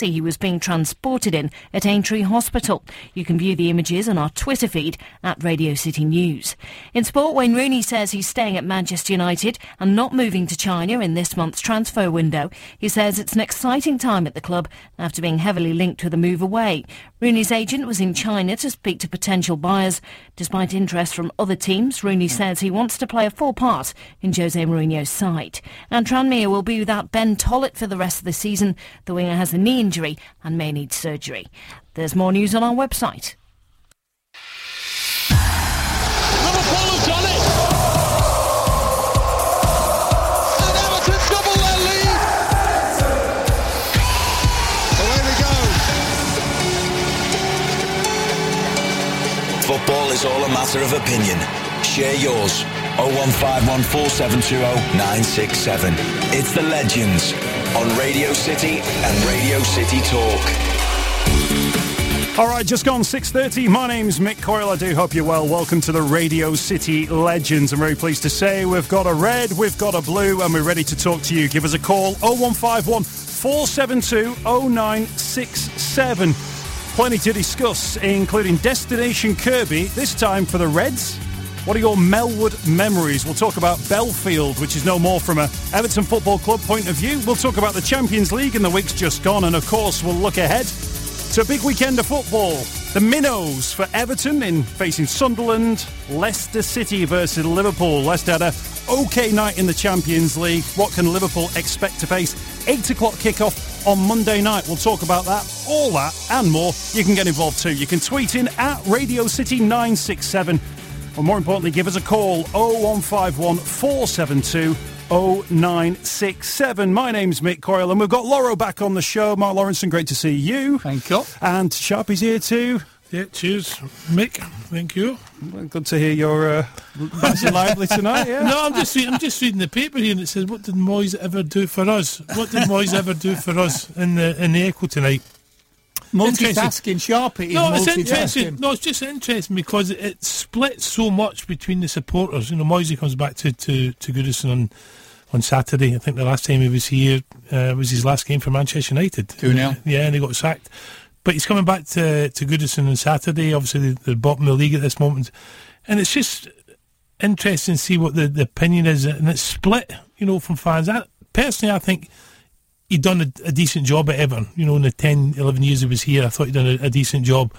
he was being transported in at Aintree Hospital. You can view the images on our Twitter feed at Radio City News. In sport, Wayne Rooney says he's staying at Manchester United and not moving to China in this month's transfer window. He says it's an exciting time at the club after being heavily linked with a move away. Rooney's agent was in China to speak to potential buyers. Despite interest from other teams, Rooney says he wants to play a full part in Jose Mourinho's side. And Tranmere will be without Ben Tollett for the rest of the season. The winger has a knee injury and may need surgery. There's more news on our website. Liverpool have done it! And Everton double their lead! Away we go! Football is all a matter of opinion. Share yours. 0151 4720 967. It's the Legends on Radio City and Radio City Talk. All right, just gone 6:30. My name's Mick Coyle. I do hope you're well. Welcome to the Radio City Legends. I'm very pleased to say we've got a red, we've got a blue, and we're ready to talk to you. Give us a call, 0151 472 0967. Plenty to discuss, including Destination Kirby, this time for the Reds. What are your Melwood memories? We'll talk about Belfield, which is no more from a Everton Football Club point of view. We'll talk about the Champions League in the week's just gone. And, of course, we'll look ahead to a big weekend of football. The Minnows for Everton in facing Sunderland. Leicester City versus Liverpool. Leicester had a OK night in the Champions League. What can Liverpool expect to face? 8 o'clock kickoff on Monday night. We'll talk about that, all that and more. You can get involved too. You can tweet in at Radio City 967. Or more importantly, give us a call, 0151 472 0967. My name's Mick Coyle and we've got Lauro back on the show. Mark Lawrenson, great to see you. Thank you. And Sharpie's here too. Yeah, cheers, Mick. Thank you. Well, good to hear you're nice and lively tonight. Yeah. No, I'm just reading the paper here and it says, "What did Moyes ever do for us? What did Moyes ever do for us in the Echo tonight?" Multitasking, Sharpie. No, it's interesting. No, it's just interesting because it splits so much between the supporters. You know, Moyes comes back to Goodison on Saturday. I think the last time he was here was his last game for Manchester United. 2-0. Yeah, and he got sacked. But he's coming back to Goodison on Saturday. Obviously, they're bottom of the league at this moment. And it's just interesting to see what the opinion is. And it's split, you know, from fans. Personally, I think he'd done a decent job at Everton. You know, in the 10, 11 years he was here, I thought he'd done a decent job.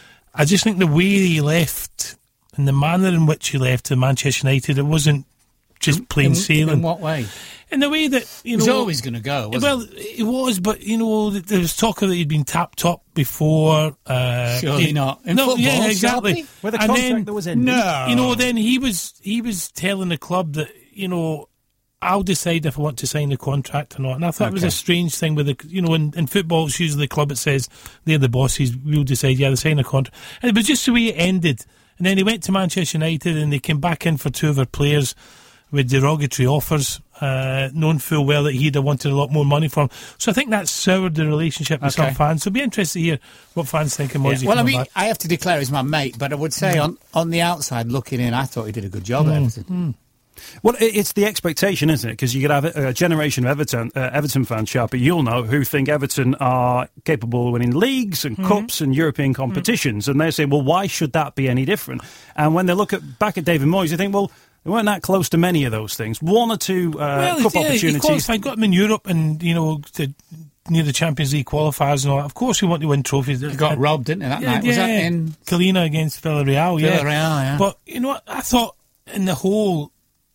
I just think the way he left and the manner in which he left to Manchester United, it wasn't just plain sailing. In what way? In the way that, you know... He was always going to go, wasn't he was, but, you know, there was talk that he'd been tapped up before. Surely not. In football, yeah, exactly. Sharpie? With a contract that was ended. No. You know, then he was telling the club that, you know, I'll decide if I want to sign the contract or not. And I thought it was a strange thing with the, you know, in football, it's usually the club that says they're the bosses, we'll decide, they sign a contract. And it was just the way it ended. And then he went to Manchester United and they came back in for two of their players with derogatory offers, knowing full well that he'd have wanted a lot more money from. So I think that soured the relationship with some fans. So it'll be interesting to hear what fans think of Moyes. Well, I mean, I have to declare he's my mate, but I would say on the outside looking in, I thought he did a good job at Everton. Well, it's the expectation, isn't it? Because you could have a generation of Everton fans, Sharpie, you'll know, who think Everton are capable of winning leagues and cups and European competitions. And they say, well, why should that be any different? And when they look back at David Moyes, they think, well, they weren't that close to many of those things. One or two cup opportunities. He qualified, got them in Europe and, you know, near the Champions League qualifiers and all that. Of course, we want to win trophies. He got robbed, didn't he, that night? Was that in Kalina against Villarreal? Villarreal, yeah. But, you know what, I thought in the whole,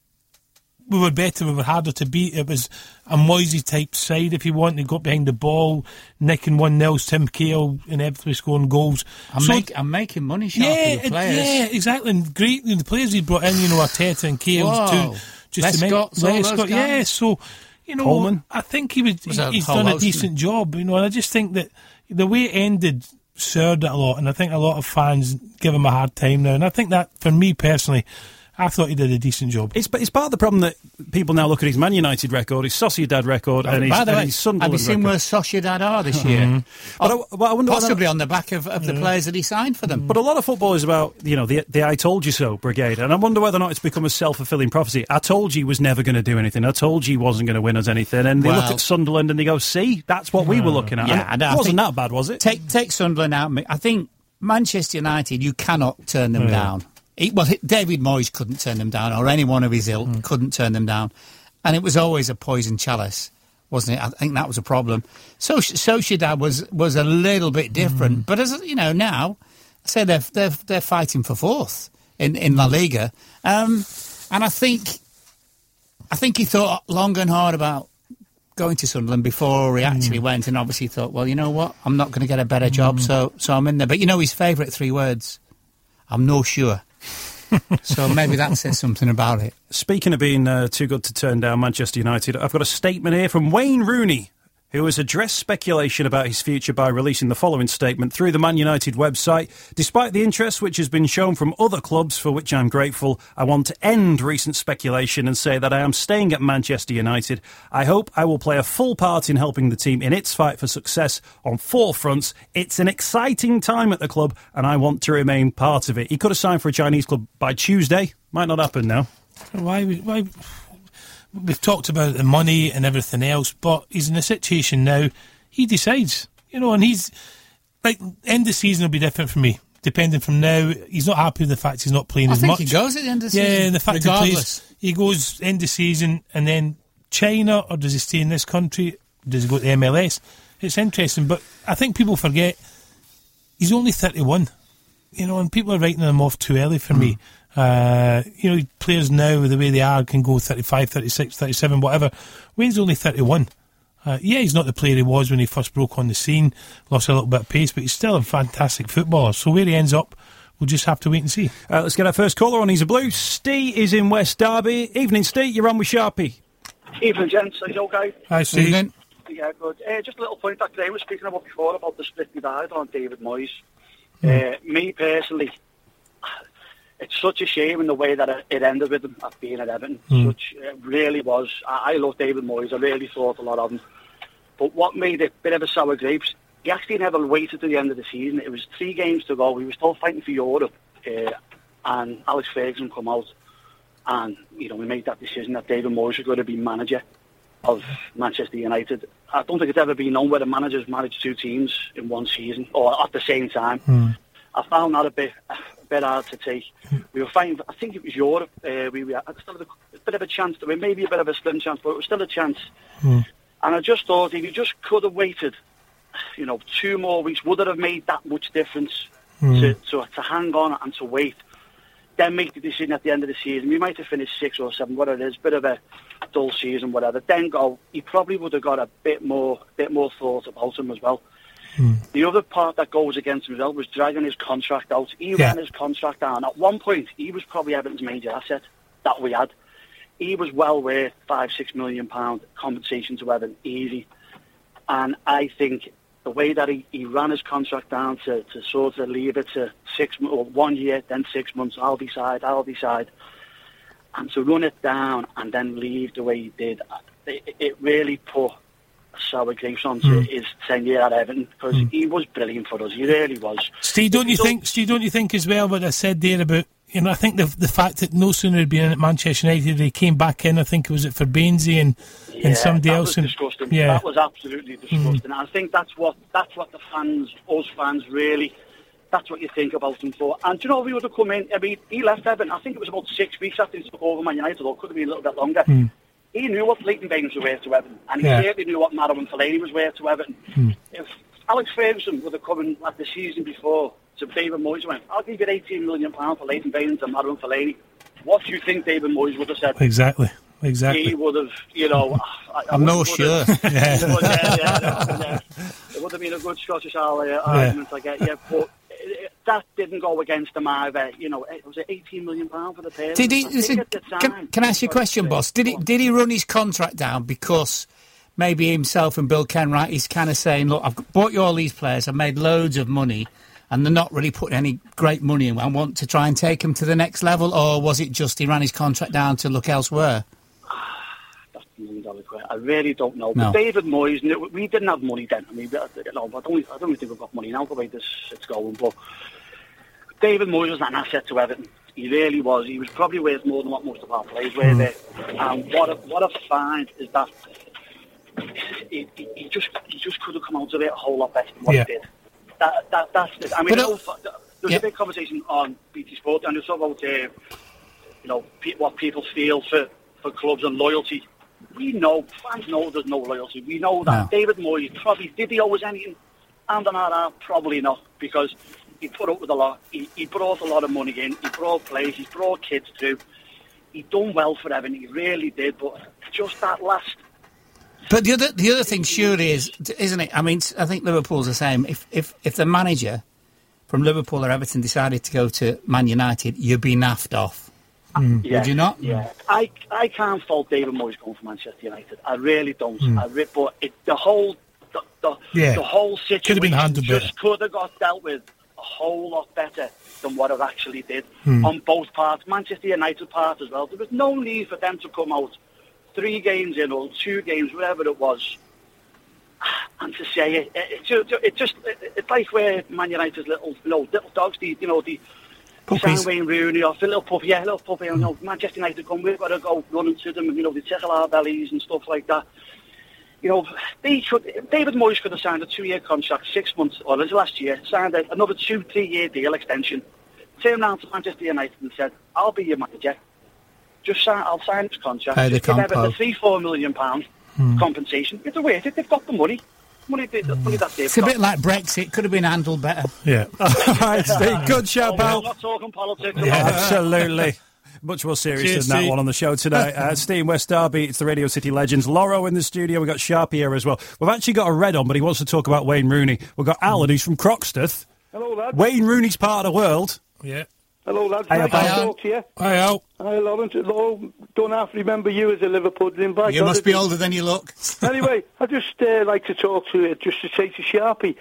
we were better, we were harder to beat. It was a Moisey type side, if you want. They got behind the ball, nicking 1-0, Tim Cahill inevitably scoring goals. I'm making money, Sharpie, with players. Yeah, exactly. And great, the players he brought in, you know, Arteta and Cahill too. Lescott, yeah, so, you know, Coleman. I think he's done a decent job, you know, and I just think that the way it ended soured it a lot, and I think a lot of fans give him a hard time now. And I think that, for me personally, I thought he did a decent job. It's part of the problem that people now look at his Man United record, his Sociedad record, and his Sunderland have you seen record. where Sociedad are this year? But I wonder possibly on the back of the players that he signed for them. But a lot of football is about, the I told you so brigade, and I wonder whether or not it's become a self-fulfilling prophecy. I told you he was never going to do anything. I told you he wasn't going to win us anything. And they look at Sunderland and they go, see, that's what we were looking at. Yeah, and it wasn't that bad, was it? Take Sunderland out. I think Manchester United, you cannot turn them down. David Moyes couldn't turn them down, or any one of his ilk couldn't turn them down. And it was always a poison chalice, wasn't it? I think that was a problem. Sociedad was a little bit different. But as you know, now, I say they're fighting for fourth in La Liga. And I think he thought long and hard about going to Sunderland before he actually went, and obviously thought, well, you know what, I'm not going to get a better job, so I'm in there. But his favourite 3 words, I'm no sure. So maybe that says something about it. Speaking of being too good to turn down Manchester United, I've got a statement here from Wayne Rooney, who has addressed speculation about his future by releasing the following statement through the Man United website. Despite the interest which has been shown from other clubs, for which I'm grateful, I want to end recent speculation and say that I am staying at Manchester United. I hope I will play a full part in helping the team in its fight for success on 4 fronts. It's an exciting time at the club and I want to remain part of it. He could have signed for a Chinese club by Tuesday. Might not happen now. Why? We've talked about the money and everything else, but he's in a situation now, he decides, and he's, like, end of season will be different for me, depending from now. He's not happy with the fact he's not playing as much. I think he goes at the end of the season. Yeah, and the fact he goes end of season, and then China, or does he stay in this country, does he go to MLS? It's interesting, but I think people forget, he's only 31, and people are writing him off too early for me. Players now, the way they are, can go 35, 36, 37, whatever. Wayne's only 31. He's not the player he was when he first broke on the scene, lost a little bit of pace, but he's still a fantastic footballer. So where he ends up, we'll just have to wait and see. Let's get our first caller on. He's a Blue. Steve is in West Derby. Evening, Steve. You're on with Sharpie. Evening, gents. Are you okay? Hi, Steve. Evening. Yeah, good. Just a little point that Graham was speaking about before, about the split divide on David Moyes. Me personally, it's such a shame in the way that it ended with him at being at Everton. It really was. I love David Moyes. I really thought a lot of him. But what made it a bit of a sour grapes, he actually never waited to the end of the season. It was 3 games to go. We were still fighting for Europe. And Alex Ferguson come out. And, we made that decision that David Moyes was going to be manager of Manchester United. I don't think it's ever been known where the managers managed 2 teams in one season or at the same time. I found that a bit hard to take. We were fighting, I think it was Europe. We still had a bit of a chance to win, maybe a bit of a slim chance, but it was still a chance. And I just thought if you just could have waited, 2 more weeks, would it have made that much difference to hang on and to wait? Then make the decision at the end of the season. We might have finished 6 or 7, whatever it is, bit of a dull season, whatever. Then go. He probably would have got a bit more thought about him as well. The other part that goes against him as well was dragging his contract out. He ran his contract down. At one point, he was probably Everton's major asset that we had. He was well worth £5-6 million compensation to Everton, easy. And I think the way that he ran his contract down to sort of leave it to 1 year, then 6 months, I'll decide. And to run it down and then leave the way he did, it really put sour grapes onto his tenure at Everton, because he was brilliant for us. He really was. Steve, don't you think as well what I said there about, I think the fact that no sooner had been in at Manchester United, he came back in, I think it was for Bainsey and somebody else. That was disgusting. Yeah. That was absolutely disgusting. I think that's what the fans, us fans, really, that's what you think about him for. And do you know, we would have come in, he left Everton, I think it was about 6 weeks after he took over Man United, or it could have been a little bit longer. He knew what Leighton Baines was worth to Everton, and he certainly knew what Marouane Fellaini was worth to Everton. If Alex Ferguson would have come in like the season before to David Moyes, went, I'll give you £18 million for Leighton Baines and Marouane Fellaini, what do you think David Moyes would have said? Exactly. He would have, I'm not sure. It would have been a good Scottish argument, I get you, but that didn't go against him either. It was £18 million for the pair. Can I ask you a question, boss? Did he run his contract down because maybe himself and Bill Kenwright is kind of saying, look, I've bought you all these players, I've made loads of money, and they're not really putting any great money in and want to try and take him to the next level, or was it just he ran his contract down to look elsewhere? That's the $1 million question. I really don't know. No. But David Moyes, we didn't have money then. I mean, I don't think we've got money now the way it's going. But David Moyes was an asset to Everton. He really was. He was probably worth more than what most of our players were there. And what I find is that he just could have come out of it a whole lot better than what he did. That's it. I mean, there's a big conversation on BT Sport, and it's about what people feel for clubs and loyalty. We know, fans know there's no loyalty. We know that. No. David Moyes probably, did he owe us anything? And on our arm, probably not, because he put up with a lot. He brought a lot of money in. He brought players. He brought kids through. He done well for Everton. He really did. But just that last. But the other thing sure is, isn't it? I mean, I think Liverpool's the same. If the manager from Liverpool or Everton decided to go to Man United, you'd be naffed off. Yeah, would you not? Yeah. I can't fault David Moyes going for Manchester United. I really don't. But the whole situation could have been handled better. Could have got dealt with a whole lot better than what it actually did on both parts. Manchester United part as well. There was no need for them to come out 3 games in or 2 games, whatever it was, and to say it's like where Man United's little dogs, they sign Wayne Rooney off, a little puppy, and Manchester United come, we've got to go running to them, and they tickle our bellies and stuff like that. David Moyes could have signed a 2-year contract, 6 months, or this last year, signed another 2-3 year deal extension, turned around to Manchester United and said, I'll be your manager. I'll sign this contract. Pay the give Everton a £3-4 million compensation. It's worth it. They've got the money. Money that they've got. It's a bit like Brexit. Could have been handled better. Yeah. All right, Steve. Good shout, pal. We're not talking politics. Yeah, absolutely. Much more serious than that one on the show today. Steve West Derby, it's the Radio City Legends. Loro in the studio. We've got Sharpie here as well. We've actually got a red on, but he wants to talk about Wayne Rooney. We've got Alan, who's from Croxteth. Hello, lads. Wayne Rooney's part of the world. Yeah. Hello, lads. Hi, nice to talk to you. Hi, Al. Hi, Lawrence. Don't half remember you as a Liverpoolian. You must be older than you look. Anyway, I just like to talk to you, just to say to Sharpie,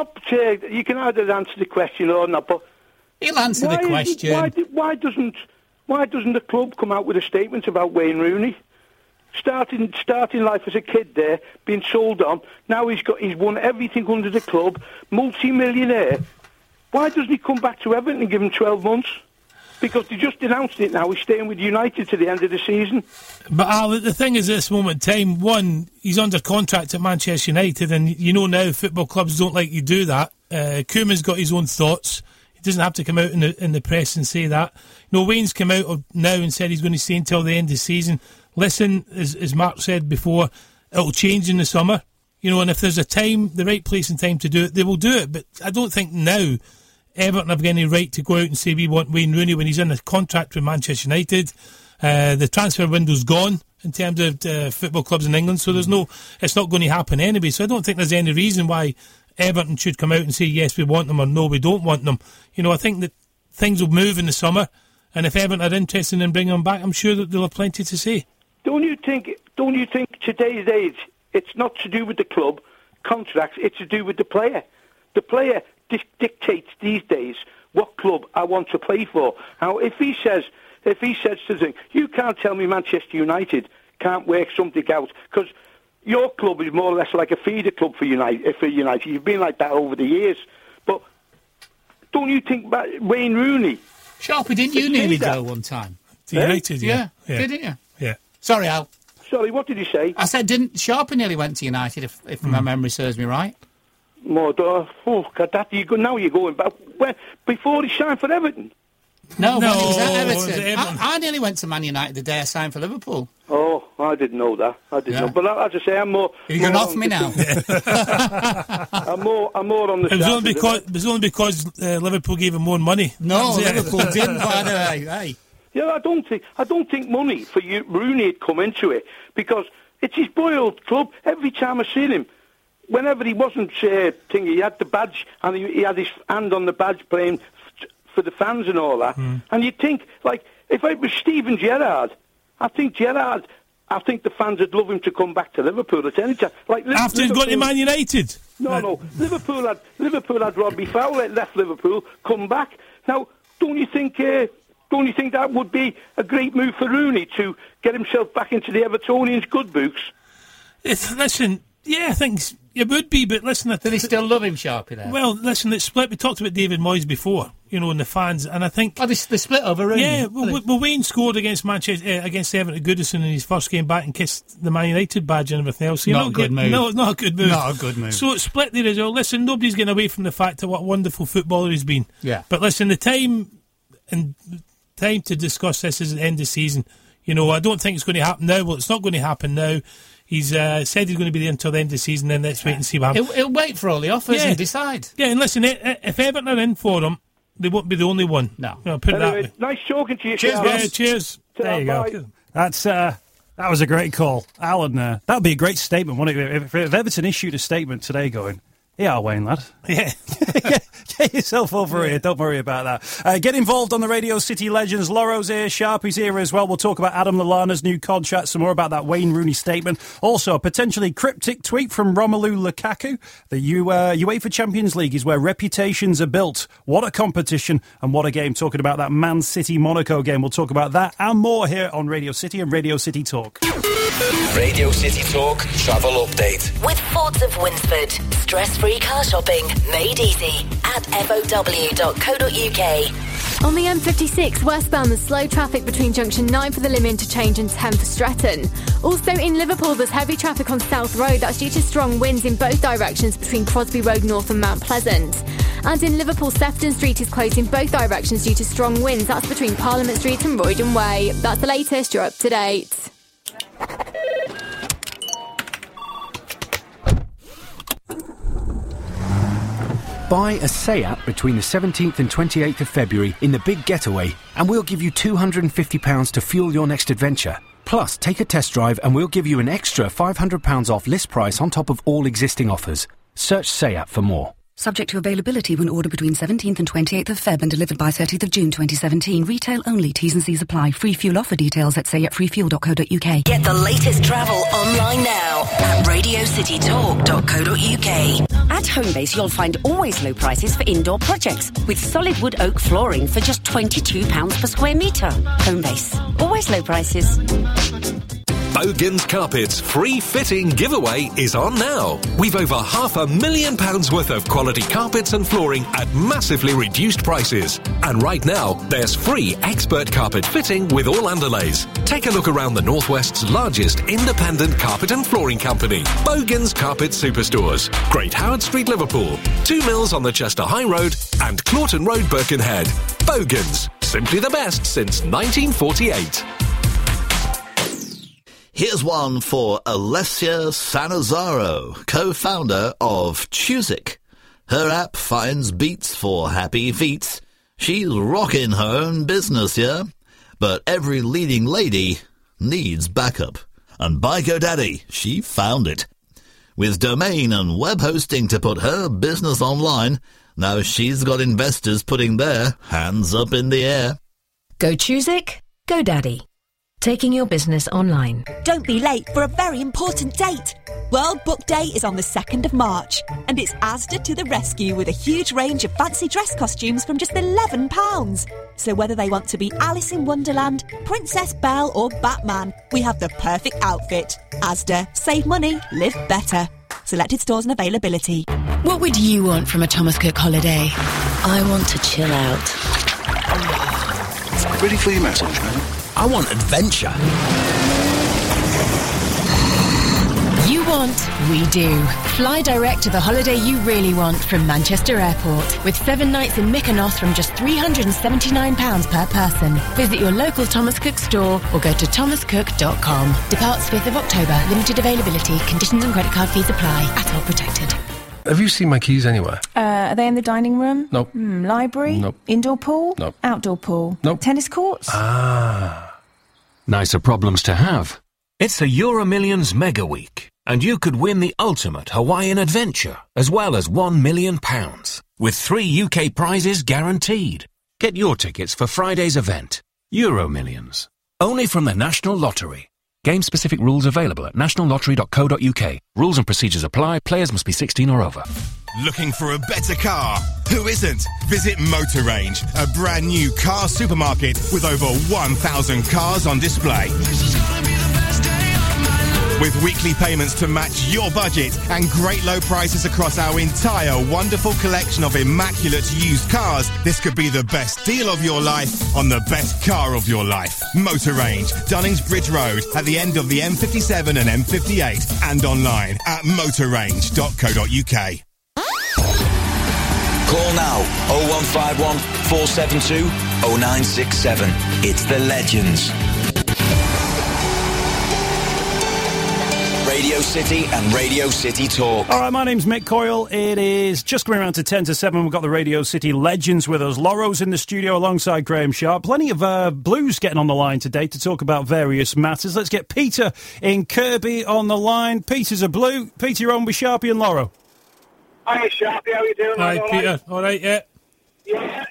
you can either answer the question or not, but he'll answer the question. Why doesn't the club come out with a statement about Wayne Rooney? Starting life as a kid there, being sold on. Now he's won everything under the club, multi-millionaire. Why doesn't he come back to Everton and give him 12 months? Because they just announced it now. He's staying with United to the end of the season. But Al, the thing is, at this moment in time, one, he's under contract at Manchester United, and now football clubs don't like you do that. Koeman's got his own thoughts. He doesn't have to come out in the press and say that. Wayne's come out now and said he's going to stay until the end of the season. Listen, as Mark said before, it'll change in the summer. And if there's a time, the right place and time to do it, they will do it. But I don't think now Everton have got any right to go out and say we want Wayne Rooney when he's in a contract with Manchester United. The transfer window's gone in terms of football clubs in England, so it's not going to happen anyway. So I don't think there's any reason why Everton should come out and say yes, we want them, or no, we don't want them. I think that things will move in the summer, and if Everton are interested in bringing them back, I'm sure that they'll have plenty to say. Don't you think today's age, it's not to do with the club contracts, it's to do with the player. The player dictates these days what club I want to play for. Now, if he says to them, you can't tell me Manchester United can't work something out, because your club is more or less like a feeder club for United. You've been like that over the years. But don't you think Wayne Rooney? Sharpie, didn't you nearly go one time? To United, yeah. Didn't you? Yeah. Sorry, Al. Sorry, what did you say? I said, didn't Sharpie nearly went to United, if my memory serves me right? God, now you're going back. Before he signed for Everton? No, when he was at Everton. I nearly went to Man United the day I signed for Liverpool. Oh, I didn't know that. I didn't know. But as I say, I'm more... You're going off me now? I'm more on the... It was only because Liverpool gave him more money. No, Liverpool didn't, by the way. Hey. Yeah, I don't think money for you, Rooney had come into it, because it's his boy-old club. Every time I seen him, whenever he wasn't thinking, he had the badge, and he had his hand on the badge playing for the fans and all that. And you'd think, like, if it was Steven Gerrard, I think the fans would love him to come back to Liverpool at any time. Like, after he's gone to Man United? No. Liverpool had Robbie Fowler, left Liverpool, come back. Now, don't you think that would be a great move for Rooney to get himself back into the Evertonians' good books? Listen, yeah, I think it would be, but listen... Do they still love him, Sharpie, there? Well, listen, it's split. We talked about David Moyes before, and the fans, and I think... Oh, they split over Rooney? Yeah, well, Wayne scored against against Everton Goodison in his first game back and kissed the Man United badge and everything else. Not a good move. No, not a good move. Not a good move. So it's split there as well. Listen, nobody's getting away from the fact of what a wonderful footballer he's been. Yeah. But listen, the time to discuss this is at the end of the season. I don't think it's going to happen now. Well, it's not going to happen now. He's said he's going to be there until the end of the season, then let's wait and see what happens. He'll wait for all the offers and decide. Yeah, and listen, if Everton are in for him, they won't be the only one. No. Put it that way. Nice talking to you. Cheers, Charles. boss. Cheers. There you go. That was a great call. Alan, that would be a great statement, wouldn't it? If Everton issued a statement today going, yeah, Wayne, lad. Yeah. Get yourself over here. Don't worry about that. Get involved on the Radio City Legends. Loro's here, Sharpie's here as well. We'll talk about Adam Lallana's new contract, some more about that Wayne Rooney statement. Also, a potentially cryptic tweet from Romelu Lukaku. The UEFA Champions League is where reputations are built. What a competition and what a game. Talking about that Man City-Monaco game. We'll talk about that and more here on Radio City and Radio City Talk. Radio City Talk travel update. With Fords of Winsford. Stress-free car shopping made easy at FOW.co.uk. On the M56 westbound, there's slow traffic between junction 9 for the Lim interchange and 10 for Stretton. Also in Liverpool, there's heavy traffic on South Road. That's due to strong winds in both directions between Crosby Road North and Mount Pleasant. And in Liverpool, Sefton Street is closed in both directions due to strong winds. That's between Parliament Street and Roydon Way. That's the latest. You're up to date. Buy a Seat between the 17th and 28th of February in the Big Getaway and we'll give you £250 to fuel your next adventure. Plus, take a test drive and we'll give you an extra £500 off list price on top of all existing offers. Search Seat for more. Subject to availability when ordered between 17th and 28th of Feb and delivered by 30th of June 2017. Retail only. T's and C's apply. Free fuel offer details at sayatfreefuel.co.uk. Get the latest travel online now at radiocitytalk.co.uk. At Homebase, you'll find always low prices for indoor projects with solid wood oak flooring for just £22 per square metre. Homebase. Always low prices. Bogan's Carpets free fitting giveaway is on now. We've over £500,000 worth of quality carpets and flooring at massively reduced prices. And right now, there's free expert carpet fitting with all underlays. Take a look around the Northwest's largest independent carpet and flooring company, Bogan's Carpet Superstores. Great Howard Street, Liverpool, 2 Mills on the Chester High Road and Clawton Road, Birkenhead. Bogan's, simply the best since 1948. Here's one for Alessia Sanazaro, co-founder of Chuzik. Her app finds beats for happy feet. She's rocking her own business, yeah? But every leading lady needs backup. And by GoDaddy, she found it. With domain and web hosting to put her business online, now she's got investors putting their hands up in the air. Go Chuzik, GoDaddy. Taking your business online. Don't be late for a very important date. World Book Day is on the 2nd of March, and it's Asda to the rescue with a huge range of fancy dress costumes from just £11. So whether they want to be Alice in Wonderland, Princess Belle or Batman, we have the perfect outfit. Asda. Save money, live better. Selected stores and availability. What would you want from a Thomas Cook holiday? I want to chill out. Ready for your message, man? I want adventure. You want, we do. Fly direct to the holiday you really want from Manchester Airport. With 7 nights in Mykonos from just £379 per person. Visit your local Thomas Cook store or go to thomascook.com. Departs 5th of October. Limited availability. Conditions and credit card fees apply. At all protected. Have you seen my keys anywhere? Are they in the dining room? Nope. Library? Nope. Indoor pool? Nope. Outdoor pool? Nope. Tennis courts? Nicer problems to have. It's the EuroMillions Mega Week, and you could win the ultimate Hawaiian adventure, as well as £1 million, with 3 UK prizes guaranteed. Get your tickets for Friday's event. EuroMillions. Only from the National Lottery. Game-specific rules available at nationallottery.co.uk. Rules and procedures apply. Players must be 16 or over. Looking for a better car? Who isn't? Visit Motor Range, a brand new car supermarket with over 1,000 cars on display. With weekly payments to match your budget and great low prices across our entire wonderful collection of immaculate used cars, this could be the best deal of your life on the best car of your life. Motor Range, Dunningsbridge Road, at the end of the M57 and M58, and online at motorrange.co.uk. Call now 0151 472 0967. It's the Legends. Radio City and Radio City Talk. All right, my name's Mick Coyle. It is just going around to 10 to 7. We've got the Radio City Legends with us. Laurel's in the studio alongside Graham Sharp. Plenty of Blues getting on the line today to talk about various matters. Let's get Peter in Kirby on the line. Peter's a Blue. Peter, you're on with Sharpie and Laurel. Hi, Sharpie. How are you doing? Hi, Peter. All right, yeah. Yeah.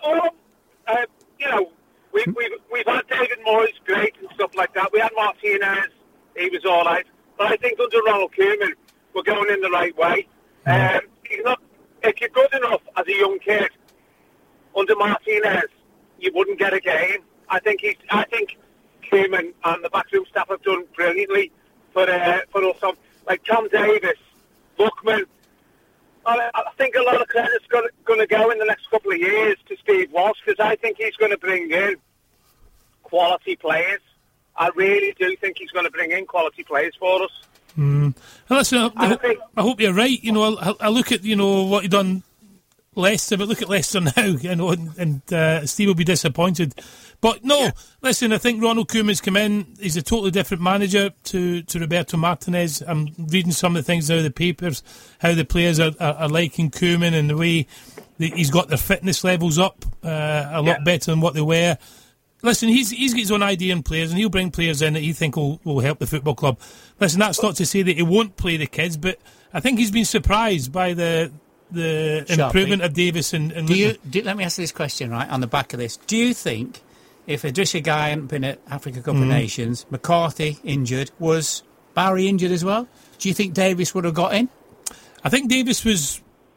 You know, we've had David Moyes, great, and stuff like that. We had Martinez. He was all right. But I think under Ronald Koeman, we're going in the right way. If you're good enough as a young kid, under Martinez, you wouldn't get a game. I think Koeman and the backroom staff have done brilliantly for us. Like Tom Davis, Buckman. I think a lot of credit's going to go in the next couple of years to Steve Walsh, because I think he's going to bring in quality players. I really do think he's going to bring in quality players for us. Listen, I hope you're right. You know, I look at what he done Leicester, but look at Leicester now. And Steve will be disappointed. But no, listen, I think Ronald Koeman's come in. He's a totally different manager to Roberto Martinez. I'm reading some of the things out of the papers, how the players are liking Koeman and the way he's got their fitness levels up a lot better than what they were. Listen, he's got his own idea in players, and he'll bring players in that he think will help the football club. Listen, that's not to say that he won't play the kids, but I think he's been surprised by the improvement of Davis and let me ask this question, right, on the back of this. Do you think if Idrissa Gueye hadn't been at Africa Cup of Nations, McCarthy injured, was Barry injured as well? Do you think Davis would have got in? I think Davis was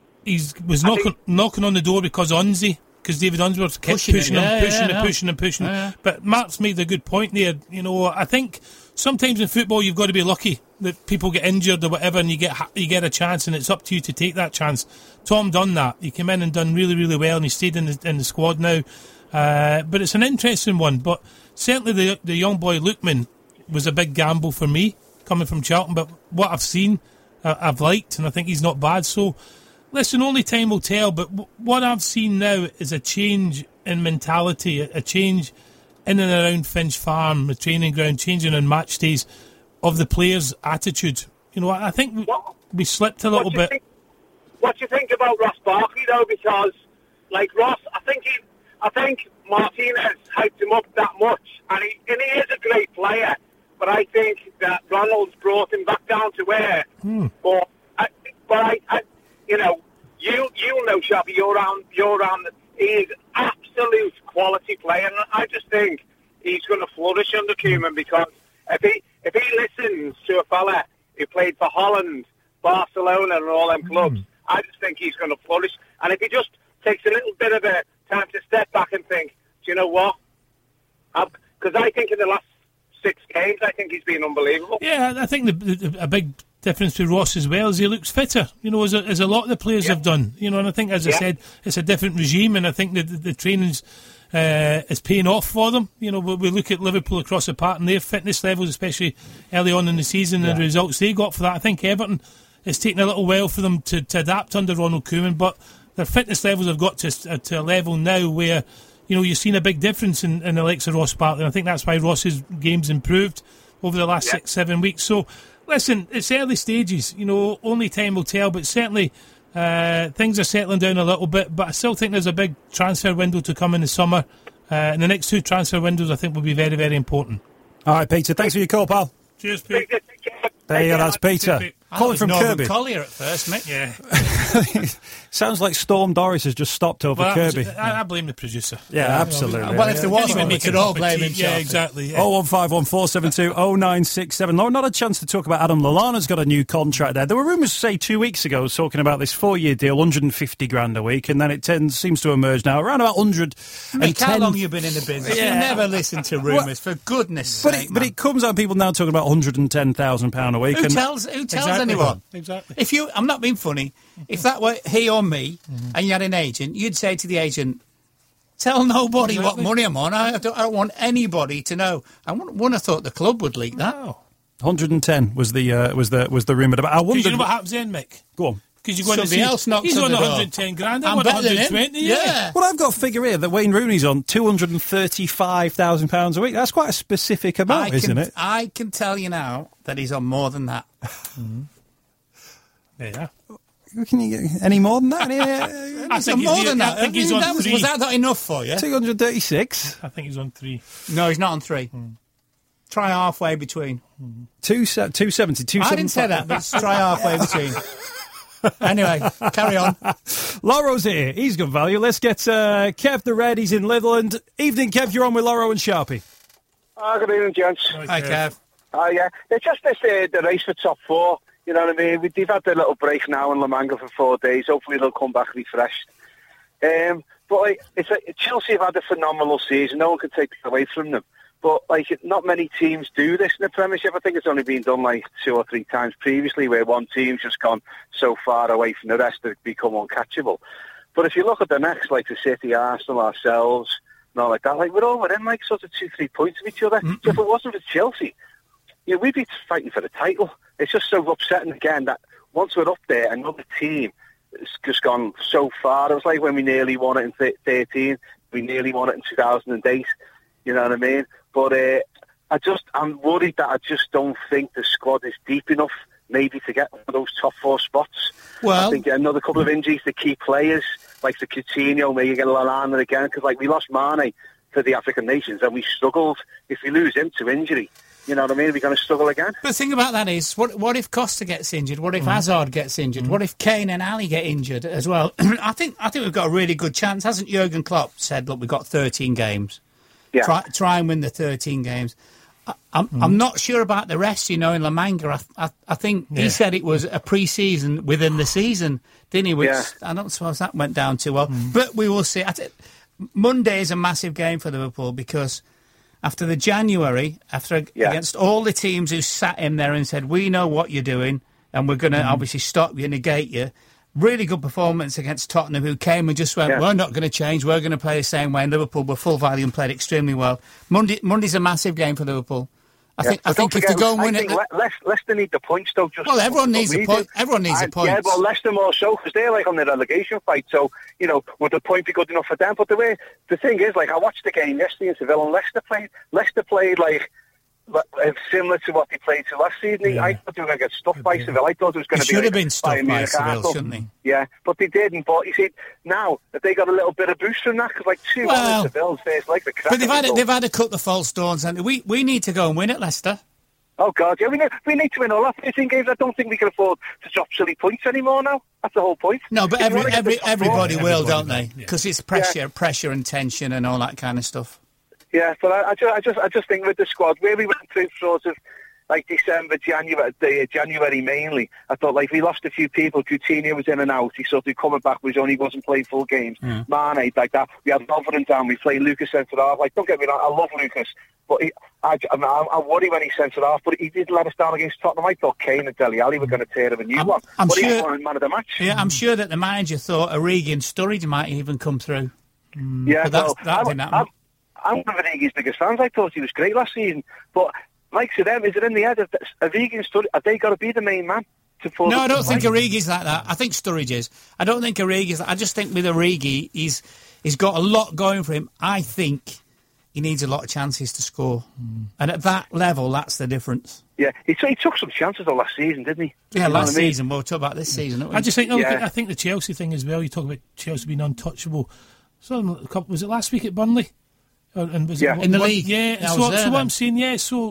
knocking on the door because Unzi. Because David Unsworth kept pushing him. Yeah. But Mark's made a good point there. You know, I think sometimes in football you've got to be lucky that people get injured or whatever, and you get a chance, and it's up to you to take that chance. Tom done that. He came in and done really, really well, and he stayed in the squad now. But it's an interesting one. But certainly the young boy Lookman was a big gamble for me coming from Charlton. But what I've seen, I've liked, and I think he's not bad. So. Listen, only time will tell, but what I've seen now is a change in mentality, a change in and around Finch Farm, the training ground, changing on match days of the players' attitude. You know, I think we slipped a little bit. What do you think about Ross Barkley, though? Because, like Ross, I think Martinez hyped him up that much, and he is a great player, but I think that Ronald's brought him back down to where. But I you know, you'll know, Shabby, you're around. He's absolute quality player, and I just think he's going to flourish under Koeman, because if he listens to a fella who played for Holland, Barcelona, and all them clubs, I just think he's going to flourish. And if he just takes a little bit of a time to step back and think, do you know what? Because I think in the last 6 games, I think he's been unbelievable. Yeah, I think a big difference with Ross as well is he looks fitter, you know, as a lot of the players have done, you know, and I think, as I said, it's a different regime, and I think that the training's is paying off for them. You know, we look at Liverpool across the park and their fitness levels, especially early on in the season, and the results they got for that. I think Everton, it's taken a little while for them to adapt under Ronald Koeman, but their fitness levels have got to a level now where, you know, you've seen a big difference in the likes of Ross Barkley, and I think that's why Ross's game's improved over the last 6-7 weeks. So, listen, it's early stages, you know, only time will tell, but certainly things are settling down a little bit, but I still think there's a big transfer window to come in the summer, and the next 2 transfer windows I think will be very, very important. All right, Peter, thanks for your call, pal. Cheers, Pete. There you go, that's Peter. Calling from Norman Kirby. Collier at first, mate. Yeah. Sounds like Storm Doris has just stopped over Kirby. I blame the producer. Yeah, absolutely. Well, if there was one, we could all blame him. Yeah, exactly. Yeah. 01514720967. Lauren, not a chance to talk about Adam Lallana's got a new contract there. There were rumours, say, 2 weeks ago, talking about this 4-year deal, 150 grand a week, and then it seems to emerge now around about 110. Mick, how long you been in the business? You never listen to rumours, for goodness sake. But it comes out people now talking about £110,000 a week. Who tells anyone? Exactly. I'm not being funny. If that were he or me, and you had an agent, you'd say to the agent, "Tell nobody what money I'm on. I don't want anybody to know." I wouldn't have thought the club would leak that. No. 110 was the rumour. I wondered. You know what happens then, Mick? Go on. Because you're going Somebody to see else knocks he's on on the door. 110 grand. I'm on better than him. 120. Yeah. Well, I've got a figure here that Wayne Rooney's on £235,000 a week. That's quite a specific amount, isn't it? I can tell you now that he's on more than that. Yeah. Can you get any more than that? I think more than that. I think he's on 3. Was that not enough for you? 236. I think he's on 3. No, he's not on 3. Try halfway between. 270, 275. I didn't say that, but try halfway between. Anyway, carry on. Loro's here. He's good value. Let's get Kev the Red. He's in Litherland. Evening, Kev. You're on with Loro and Sharpie. Good evening, gents. Hi, Kev. Yeah. It's just this the race for top 4. You know what I mean? They've had their little break now in La Manga for 4 days. Hopefully they'll come back refreshed. But Chelsea have had a phenomenal season. No one can take it away from them. But not many teams do this in the Premiership. I think it's only been done 2 or 3 times previously, where one team's just gone so far away from the rest that it's become uncatchable. But if you look at the next, like the City, Arsenal, ourselves, and all like that, we're all within sort of 2-3 points of each other. So if it wasn't for Chelsea, we'd be fighting for the title. It's just so upsetting again that once we're up there, another team has just gone so far. It was like when we nearly won it in 2013, we nearly won it in 2008. You know what I mean? But I'm worried that I just don't think the squad is deep enough maybe to get one of those top 4 spots. Well, I think another couple of injuries to key players, like the Coutinho, maybe get Lallana again, because we lost Mane to the African nations and we struggled. If we lose him to injury, you know what I mean? We're going to struggle again. But the thing about that is, what if Costa gets injured? What if Hazard gets injured? What if Kane and Ali get injured as well? I think we've got a really good chance. Hasn't Jurgen Klopp said, look, we've got 13 games. Yeah. Try and win the 13 games. I'm not sure about the rest, in La Manga. I think he said it was a pre-season within the season, didn't he? Which I don't suppose that went down too well. But we will see. Monday is a massive game for Liverpool because after the January, against all the teams who sat in there and said, we know what you're doing and we're going to obviously stop you, negate you. Really good performance against Tottenham, who came and just went, we're not going to change, we're going to play the same way. And Liverpool were full value and played extremely well. Monday's a massive game for Liverpool. I think if they go and win it... Leicester need the points, though. Everyone needs a point. Everyone needs a point. Yeah, well, Leicester more so, because they're on the relegation fight. So, would the point be good enough for them? But the thing is, I watched the game yesterday in Seville, and Leicester played similar to what they played to last season. I thought they were going to get stuffed by Seville. I thought it was going to be... should have been stuffed by Seville, shouldn't they? Yeah, but they didn't. But you see, now that they got a little bit of boost from that, because 2-1 Seville's face, the crack. But they've had to cut the false dawns, and we need to go and win at Leicester. Oh, God, yeah, we need to win all our 13 games. I don't think we can afford to drop silly points anymore now. That's the whole point. No, but everybody will, don't they? Because it's pressure and tension and all that kind of stuff. Yeah, but I just think with the squad, where we went through sort of December, January mainly, I thought we lost a few people. Coutinho was in and out. He sort of coming back, wasn't playing full games. Mane, like that. We had Lovren down. We played Lucas centre half. Don't get me wrong, I love Lucas, but I worry when he's centre half. But he did let us down against Tottenham. I thought Kane and Dele Alli were going to tear him a new one. But he was man of the match. Yeah, I'm sure that the manager thought Origi and Sturridge might even come through. Yeah, but that didn't happen. I'm one of Origi's biggest fans. I thought he was great last season. But to them, is it in the head of Origi and Sturridge? Have they got to be the main man? No, I don't think Origi's like that. I think Sturridge is. I don't think Origi's. I just think with Origi, he's got a lot going for him. I think he needs a lot of chances to score. And at that level, that's the difference. Yeah, he took some chances last season, didn't he? Yeah, last season. We'll talk about this season, don't we? I just think, I think the Chelsea thing as well, you talk about Chelsea being untouchable. So, was it last week at Burnley? And was it, in the league. Yeah, so what I'm saying, so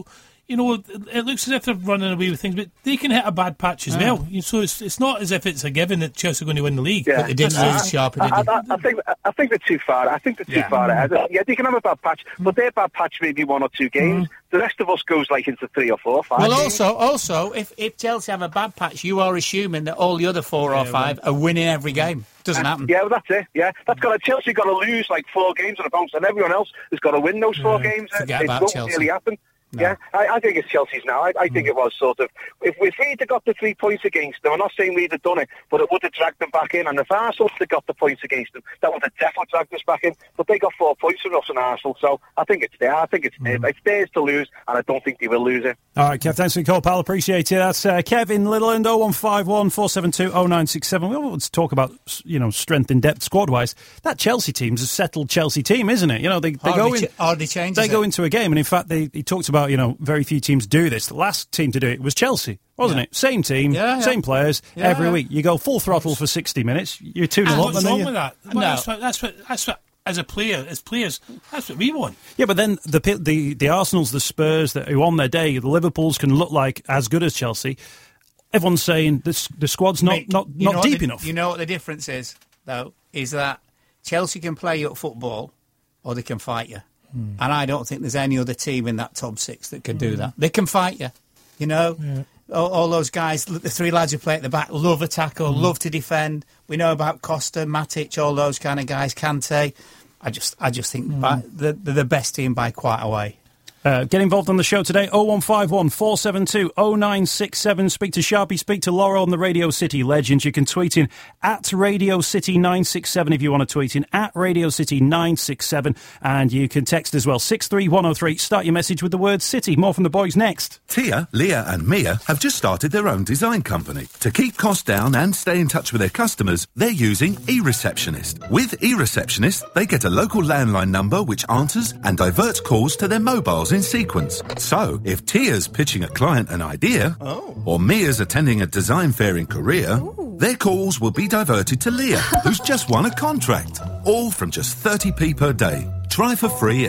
you know, it looks as if they're running away with things, but they can hit a bad patch as well. So it's not as if it's a given that Chelsea are going to win the league. But they didn't lose Sharp, did they? I think they're too far. I think they're too far ahead. Yeah, they can have a bad patch, but their bad patch maybe 1 or 2 games. The rest of us goes like into 3 or 4 or 5 games. Also, if Chelsea have a bad patch, you are assuming that all the other 4 or 5 are winning every game. Doesn't happen. Yeah, well, that's it. Yeah, Chelsea got to lose like 4 games on a bounce, and everyone else has got to win those 4 games. Forget it about won't Chelsea. really happen. No. Yeah, I think it's Chelsea's now. I think it was sort of... If we'd have got the 3 points against them, I'm not saying we'd have done it, but it would have dragged them back in. And if Arsenal had got the points against them, that would have definitely dragged us back in. But they got 4 points from us in Arsenal, so I think it's there. I think it's theirs. It's theirs to lose, and I don't think they will lose it. All right, Kev, thanks for your call, pal. Appreciate it. That's Kev in Littleland, 0151 472 0967. We want to talk about, you know, strength in depth squad-wise. That Chelsea team's a settled Chelsea team, isn't it? You know, they go in... Hardly changes They go into a game, and in fact, he talked about, you know, very few teams do this. The last team to do it was Chelsea, wasn't it? Same team, same players every week. You go full throttle for 60 minutes. You're 2-0 up. What's wrong with that? Well, that's what. As players, that's what we want. Yeah, but then the Arsenals, the Spurs, who on their day, the Liverpools can look like as good as Chelsea. Everyone's saying the squad's not deep enough. You know what the difference is, though, is that Chelsea can play you at football, or they can fight you. And I don't think there's any other team in that top 6 that can do that. They can fight you, you know. All those guys, the 3 lads who play at the back, love a tackle, love to defend. We know about Costa, Matic, all those kind of guys, Kante. I just think they're the best team by quite a way. Get involved on the show today, 0151 472 0967. Speak to Sharpie, speak to Laura on the Radio City Legends. You can tweet in at Radio City 967 if you want to tweet in at Radio City 967. And you can text as well, 63103. Start your message with the word City. More from the boys next. Tia, Leah and Mia have just started their own design company. To keep costs down and stay in touch with their customers, they're using eReceptionist. With eReceptionist, they get a local landline number which answers and diverts calls to their mobiles in sequence. So, if Tia's pitching a client an idea, or Mia's attending a design fair in Korea, their calls will be diverted to Leah, who's just won a contract. All from just 30p per day. Try for free at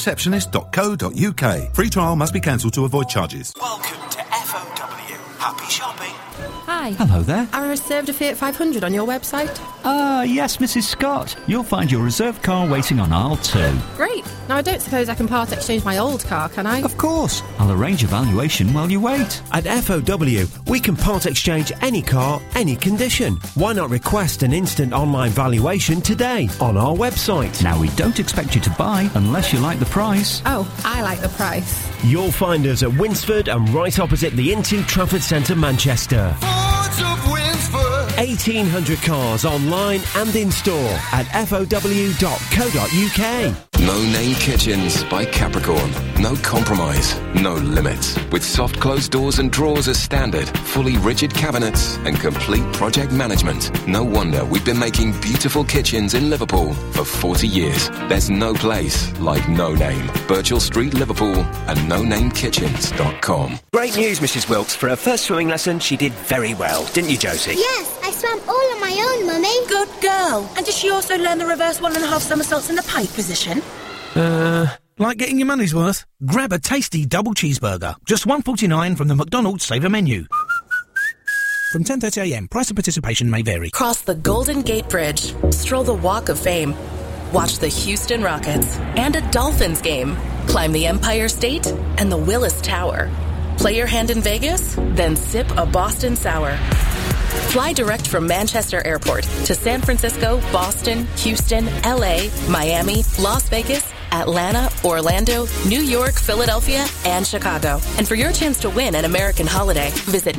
ereceptionist.co.uk. Free trial must be cancelled to avoid charges. Welcome to FOW. Happy shopping. Hi. Hello there. I reserved a Fiat 500 on your website. Yes, Mrs. Scott. You'll find your reserved car waiting on aisle 2. Great. Now, I don't suppose I can part exchange my old car, can I? Of course. I'll arrange a valuation while you wait. At FOW, we can part exchange any car, any condition. Why not request an instant online valuation today on our website? Now, we don't expect you to buy unless you like the price. Oh, I like the price. You'll find us at Winsford and right opposite the Into Trafford Centre, Manchester. 1,800 cars online and in store at fow.co.uk. No Name Kitchens by Capricorn. No compromise, no limits. With soft closed doors and drawers as standard, fully rigid cabinets and complete project management. No wonder we've been making beautiful kitchens in Liverpool for 40 years. There's no place like No Name. Birchall Street, Liverpool and NoNameKitchens.com. Great news, Mrs. Wilkes. For her first swimming lesson, she did very well. Didn't you, Josie? Yes, I swam all on my own, Mummy. Good girl. And did she also learn the reverse 1.5 somersaults in the pike position? Like getting your money's worth? Grab a tasty double cheeseburger. Just $1.49 from the McDonald's Saver menu. From 10:30am, price of participation may vary. Cross the Golden Gate Bridge. Stroll the Walk of Fame. Watch the Houston Rockets and a Dolphins game. Climb the Empire State and the Willis Tower. Play your hand in Vegas? Then sip a Boston Sour. Fly direct from Manchester Airport to San Francisco, Boston, Houston, LA, Miami, Las Vegas, Atlanta, Orlando, New York, Philadelphia, and Chicago. And for your chance to win an American holiday, visit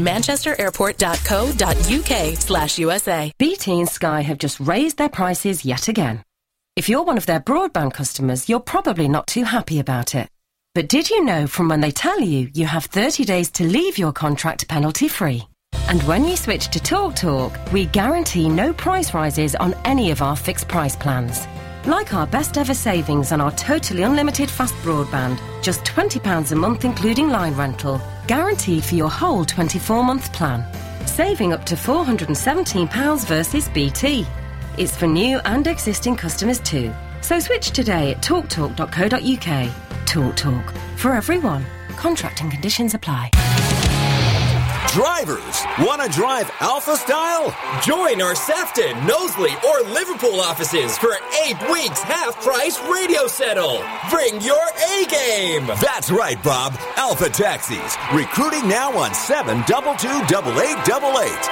manchesterairport.co.uk/USA. BT and Sky have just raised their prices yet again. If you're one of their broadband customers, you're probably not too happy about it. But did you know from when they tell you you have 30 days to leave your contract penalty-free? And when you switch to TalkTalk, we guarantee no price rises on any of our fixed price plans. Like our best ever savings on our totally unlimited fast broadband, just £20 a month including line rental, guaranteed for your whole 24-month plan. Saving up to £417 versus BT. It's for new and existing customers too. So switch today at talktalk.co.uk. TalkTalk, for everyone. Contract and conditions apply. Drivers, want to drive Alpha style? Join our Sefton, Knowsley, or Liverpool offices for 8 weeks half-price radio settle. Bring your A-game. That's right, Bob. Alpha Taxis. Recruiting now on 722-8888.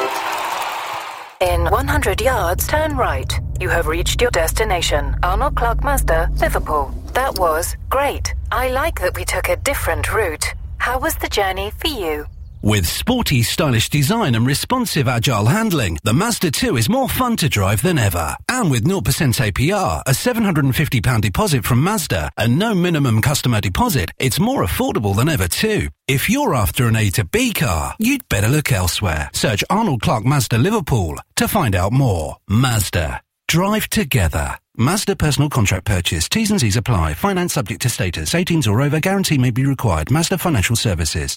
In 100 yards, turn right. You have reached your destination. Arnold Clark Mazda, Liverpool. That was great. I like that we took a different route. How was the journey for you? With sporty, stylish design and responsive, agile handling, the Mazda 2 is more fun to drive than ever. And with 0% APR, a £750 deposit from Mazda, and no minimum customer deposit, it's more affordable than ever too. If you're after an A to B car, you'd better look elsewhere. Search Arnold Clark Mazda Liverpool to find out more. Mazda. Drive together. Mazda personal contract purchase. T's and C's apply. Finance subject to status. 18s or over. Guarantee may be required. Mazda Financial Services.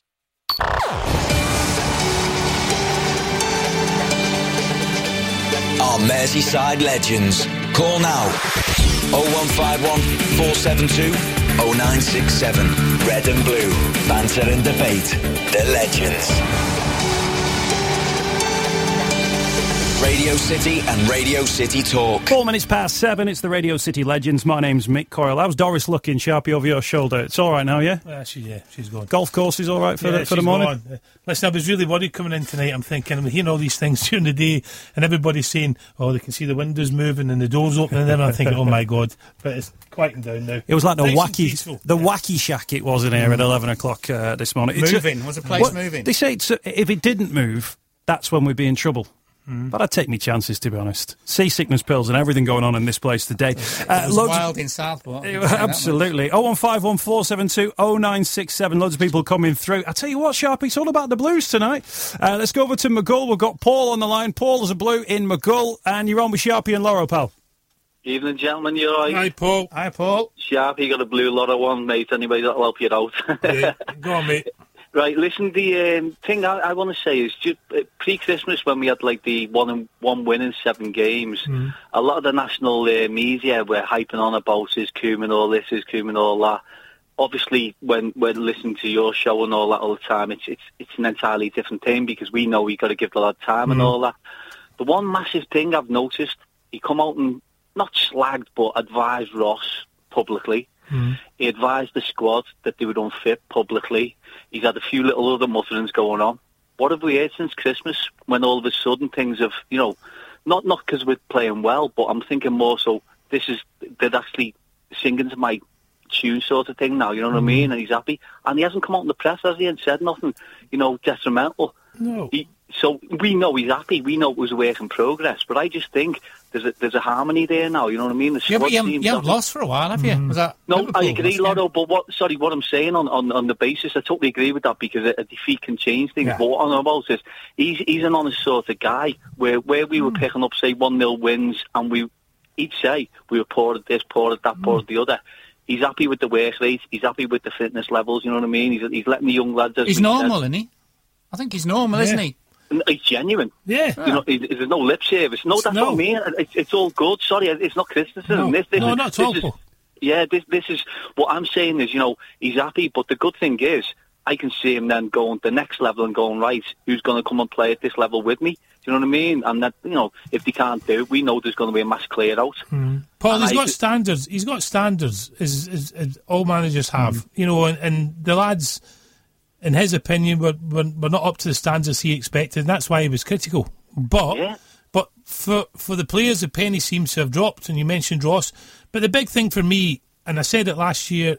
Our Merseyside legends. Call now. 0151 472 0967. Red and blue. Banter and debate. The legends. Radio City and Radio City Talk. 4 minutes past 7, it's the Radio City Legends. My name's Mick Coyle. How's Doris looking, Sharpie, over your shoulder? It's all right now, yeah? She's gone. Golf course is all right for the morning? Gone. Listen, I was really worried coming in tonight. I'm thinking, I'm hearing all these things during the day, and everybody's saying, oh, they can see the windows moving and the doors opening, and then I'm thinking, oh my God, but it's quieting down now. It was like the wacky shack it was in here at 11 o'clock this morning. Was the place moving? They say if it didn't move, that's when we'd be in trouble. But I'd take me chances, to be honest. Seasickness pills and everything going on in this place today. It was wild in Southport. Absolutely. 01514 472 0967. Loads of people coming through. I tell you what, Sharpie, it's all about the Blues tonight. Let's go over to Maghull. We've got Paul on the line. Paul is a Blue in Maghull, and you're on with Sharpie and Laura, pal. Evening, gentlemen. You all right? Hi, Paul. Hi, Paul. Sharpie got a Blue Lotto one, mate. Anybody that'll help you out. Yeah. Go on, mate. Right, listen, the thing I want to say is, just pre-Christmas when we had like the one win in 7 games, a lot of the national media were hyping on about his Koeman all this, his Koeman all that. Obviously, when we're listening to your show and all that all the time, it's an entirely different thing because we know we got to give the lad time and all that. The one massive thing I've noticed, he come out and not slagged but advised Ross publicly. He advised the squad that they were unfit publicly. He's had a few little other mutterings going on. What have we heard since Christmas when all of a sudden things have, not because we're playing well, but I'm thinking more so they're actually singing to my tune sort of thing now, you know what I mean? And he's happy. And he hasn't come out in the press, has he, and said nothing, detrimental. No. So we know he's happy. We know it was a work in progress. But I just think there's a harmony there now. You know what I mean? The squad you haven't lost for a while, have you? Was that no, Liverpool? I agree, Lotto. But what I'm saying on the basis, I totally agree with that because a defeat can change things. Yeah. But what I'm about is he's an honest sort of guy. Where we were picking up, say, 1-0 wins, and he'd say we were poor at this, poor at that, poor at the other. He's happy with the work rate. He's happy with the fitness levels. You know what I mean? He's letting the young lads. He's normal, isn't he? I think he's normal, isn't he? He's genuine. Yeah. There's no lip service. No, that's what I mean. It's all good. Sorry, it's not criticism. Not at all. This is what I'm saying is, he's happy, but the good thing is, I can see him then going the next level and going, right, who's going to come and play at this level with me? Do you know what I mean? And that, if they can't do it, we know there's going to be a mass clear out. Paul, he's got standards. He's got standards, as all managers have. And the lads, in his opinion, were not up to the standards he expected, and that's why he was critical. But for the players, the penny seems to have dropped, and you mentioned Ross. But the big thing for me, and I said it last year,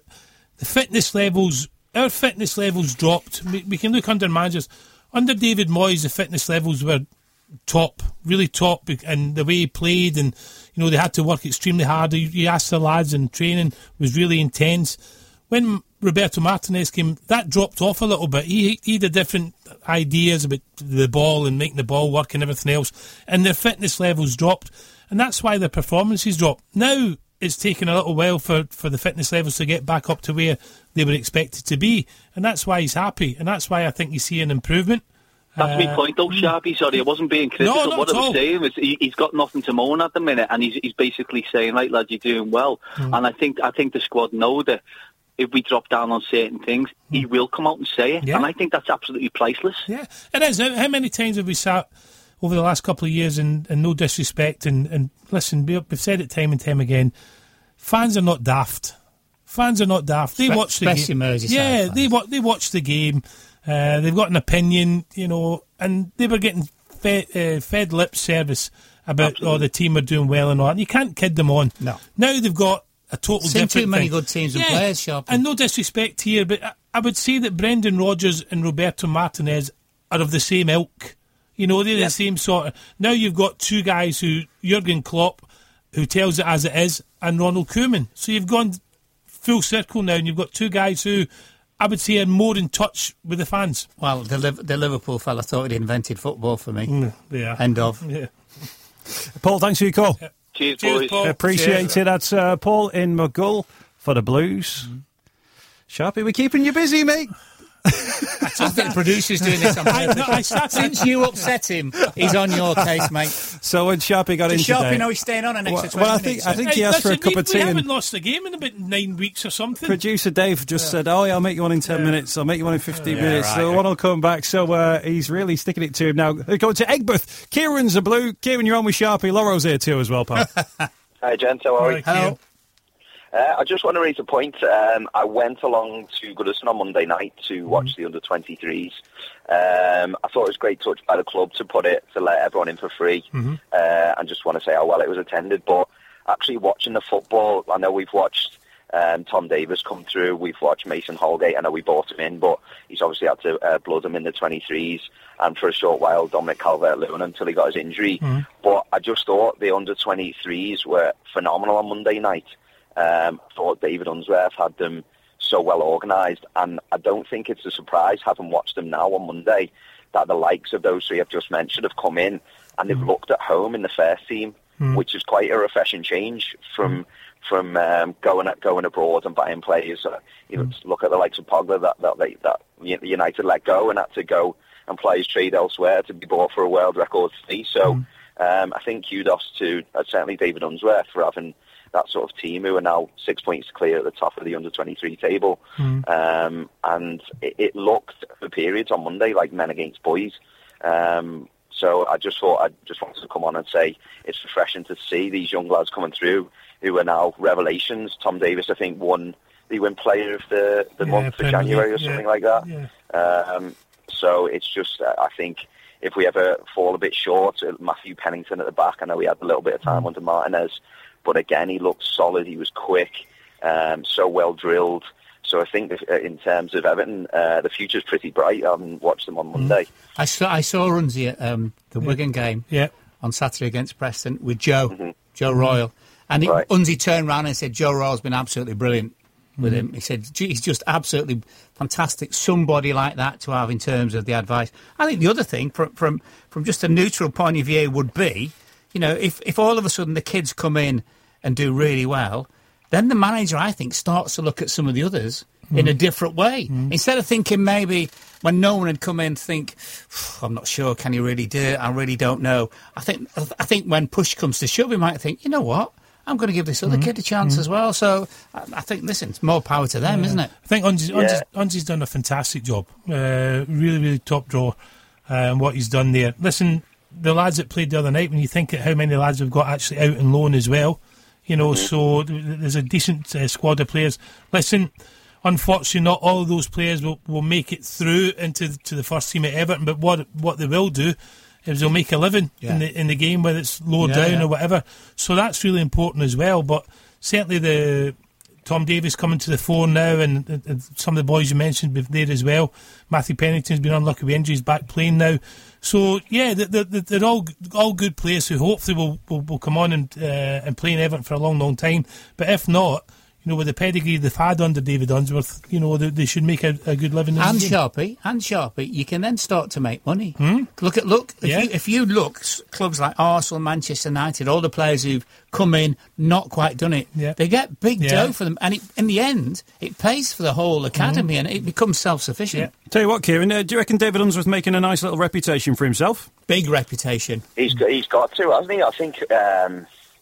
our fitness levels dropped. We can look under managers. Under David Moyes, the fitness levels were top, really top, and the way he played, and they had to work extremely hard. You asked the lads, and training was really intense. When Roberto Martinez came, that dropped off a little bit. He had different ideas about the ball and making the ball work and everything else, and their fitness levels dropped, and that's why their performances dropped. Now it's taken a little while for the fitness levels to get back up to where they were expected to be, and that's why he's happy, and that's why I think you see an improvement. That's my point, though, Sharpie. Sorry, I wasn't being critical. No, what I was saying was he's got nothing to moan at the minute, and he's basically saying, right, lad, you're doing well. And I think the squad know that if we drop down on certain things, he will come out and say it. Yeah. And I think that's absolutely priceless. Yeah, it is. How many times have we sat over the last couple of years, and no disrespect, and listen, we've said it time and time again, fans are not daft. Fans are not daft. They watch the game. Yeah, they watch the game. They've got an opinion, and they were getting fed lip service about, the team are doing well and all, and you can't kid them on. No. Now they've got a total different too many thing. good teams and players, Sharp. And no disrespect here, but I would say that Brendan Rodgers and Roberto Martinez are of the same ilk. They're the same sort of... Now you've got two guys Jurgen Klopp, who tells it as it is, and Ronald Koeman. So you've gone full circle now, and you've got two guys who I would say are more in touch with the fans. Well, the Liverpool fella thought he'd invented football for me. Yeah. End of. Yeah. Paul, thanks for your call. Yeah. Cheers, boys. Paul. Appreciate it. That's Paul in McGull for the Blues. Sharpie, we're keeping you busy, mate. I think the producer's doing this on purpose. Since you upset him, he's on your case, mate. So when Sharpie got in today... Sharpie know he's staying on an extra 20 minutes. I think he asked for a cup of tea. We haven't lost a game in about 9 weeks or something. Producer Dave just said, I'll make you one in 10 minutes. I'll make you one in 15 minutes. So one will come back. So he's really sticking it to him now. Going to Egbert. Kieran's a Blue. Kieran, you're on with Sharpie. Laurel's here too as well, pal. Hi, gents. How are you? Hello. I just want to raise a point. I went along to Goodison on Monday night to watch the under-23s. I thought it was a great touch by the club to let everyone in for free. And just want to say how well it was attended. But actually watching the football, I know we've watched Tom Davis come through. We've watched Mason Holgate. I know we bought him in, but he's obviously had to blood him in the 23s. And for a short while, Dominic Calvert-Lewin until he got his injury. But I just thought the under-23s were phenomenal on Monday night. I thought David Unsworth had them so well organised, and I don't think it's a surprise, having watched them now on Monday, that the likes of those three I've just mentioned have come in and they've looked at home in the first team, which is quite a refreshing change from going abroad and buying players. Look at the likes of Pogba that United let go and had to go and play his trade elsewhere to be bought for a world record fee. So I think kudos to certainly David Unsworth for having that sort of team who are now 6 points clear at the top of the under-23 table. And it looked for periods on Monday like men against boys. So I just wanted to come on and say it's refreshing to see these young lads coming through who are now revelations. Tom Davis, I think, won Player of the Month for January or something like that. So it's just, I think, if we ever fall a bit short, Matthew Pennington at the back, I know he had a little bit of time under Martinez, but again, he looked solid, he was quick, so well drilled. So I think in terms of Everton, the future's pretty bright. I watched them on Monday. I saw Runzi at the Wigan game on Saturday against Preston with Joe Royal. And Unzi turned around and said, Joe Royal's been absolutely brilliant with him. He said, he's just absolutely fantastic. Somebody like that to have in terms of the advice. I think the other thing, from just a neutral point of view, would be, if all of a sudden the kids come in and do really well, then the manager, I think, starts to look at some of the others in a different way. Instead of thinking maybe when no one had come in, think, I'm not sure, can he really do it? I really don't know. I think when push comes to shove, he might think, you know what? I'm going to give this other kid a chance as well. So I think, listen, it's more power to them, isn't it? I think Unzi's done a fantastic job. Really, really top draw what he's done there. Listen, the lads that played the other night, when you think of how many lads we've got actually out on loan as well, so there's a decent squad of players. Listen, unfortunately, not all of those players will make it through into the first team at Everton, but what they will do is they'll make a living in the game, whether it's lower down or whatever. So that's really important as well. But certainly the Tom Davis coming to the fore now, and some of the boys you mentioned there as well. Matthew Pennington's been unlucky with injuries, back playing now. So they're all good players who hopefully will come on and play in Everton for a long, long time. But if not, with the pedigree they've had under David Unsworth, they should make a good living. And Sharpie, you can then start to make money. Look. If you look, clubs like Arsenal, Manchester United, all the players who've come in, not quite done it, they get big dough for them, and in the end, it pays for the whole academy, and it becomes self-sufficient. Tell you what, Kieran, do you reckon David Unsworth's making a nice little reputation for himself? Big reputation. He's got to, hasn't he? I think.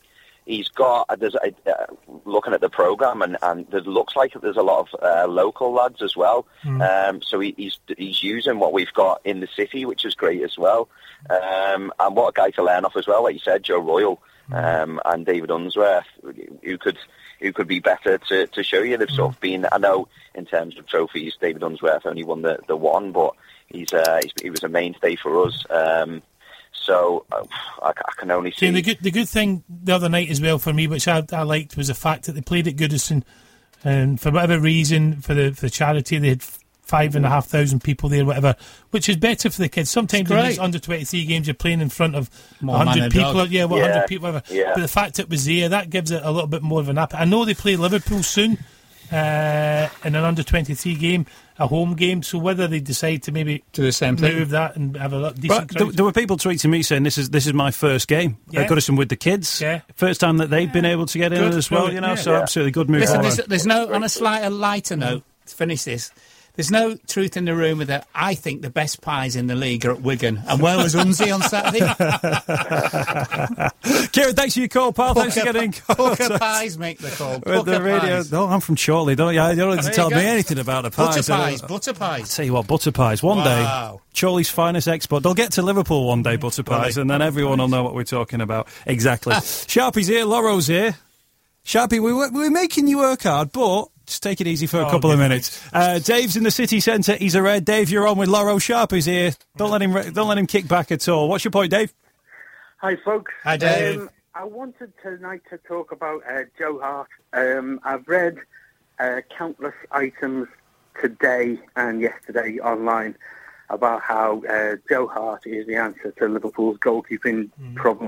he's got, looking at the programme, and it looks like there's a lot of local lads as well. So he's using what we've got in the city, which is great as well. And what a guy to learn off as well, like you said, Joe Royle and David Unsworth, who could be better to show you. They've sort of been, I know in terms of trophies, David Unsworth only won the one, but he was a mainstay for us. So I can only see... The good thing the other night as well for me, which I liked, was the fact that they played at Goodison, and for whatever reason, for the charity, they had 5,500 people there, whatever, which is better for the kids. Sometimes in these under-23 games, you're playing in front of 100 people. 100 people, whatever. Yeah. But the fact it was there, that gives it a little bit more of an appetite. I know they play Liverpool soon in an under-23 game, a home game, so whether they decide to maybe do the same thing, move that and have a decent crowd. There were people tweeting me saying this is my first game at Goodison with the kids. First time that they've been able to get in as well, so absolutely good move. Listen, there's no, on a lighter note, to finish this, there's no truth in the rumour that I think the best pies in the league are at Wigan. And where was Unzi on Saturday? Kieran, thanks for your call, pal. Thanks for getting in contact. Pucker pies make the call. The radio. No, I'm from Chorley, don't you? You don't need to tell me anything about the pies. Butter pies. I'll tell you what, butter pies. One day, Chorley's finest export. They'll get to Liverpool one day, butter pies, and then everyone will know what we're talking about. Exactly. Sharpie's here, Loro's here. Sharpie, we're making you work hard, but... just take it easy for a couple of minutes. Dave's in the city centre. He's a red. Dave, you're on with Loro. Sharpie's here. Don't let him kick back at all. What's your point, Dave? Hi, folks. Hi, Dave. I wanted tonight to talk about Joe Hart. I've read countless items today and yesterday online about how Joe Hart is the answer to Liverpool's goalkeeping problem.